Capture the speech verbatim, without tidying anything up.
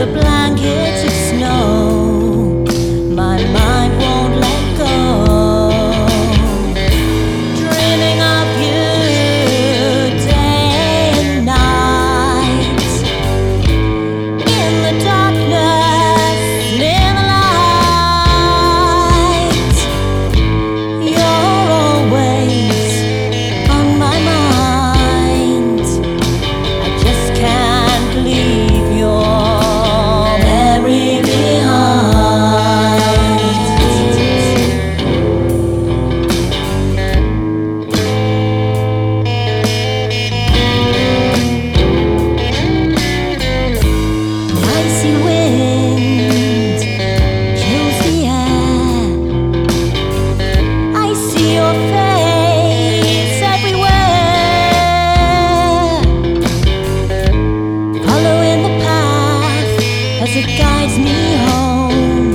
a blanket of snow. My mind won't let go. Dreaming of you day and night. In the darkness, in the light. You're always on my mind. I just can't leave your memory behind. Icy wind chills the air. I see your face everywhere. Following the path as it guides me home.